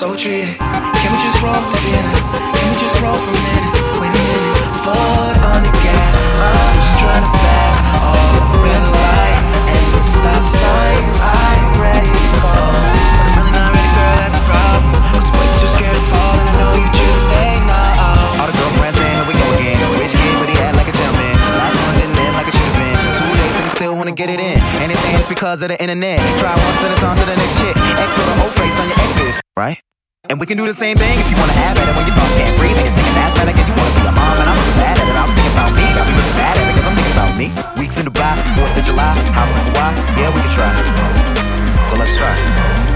so treated. Can we just roll from the beginning? Can we just roll for a minute? Wait a minute, foot on the gas. I'm just trying to pass all the red lights and the stop signs. I'm ready to go, but I'm really not ready, girl, that's a problem. Cause I'm way too scared to fall, and I know you just stay now. All the girlfriends saying, here we go again. Rich kid, but he act like a gentleman. Last one didn't end like it should've been. 2 days and he still wanna get it in. And they saying it's because of the internet. Try once and it's on to the next chick. X or the whole face on your exes, right? And we can do the same thing if you wanna have at it when your boss can't breathe and you're thinking that's better. If you wanna be a mom and I was bad at it, I was thinking about me. I'll be really bad at it because I'm thinking about me. Weeks in Dubai, 4th of July, house in Hawaii, yeah, we can try. So let's try.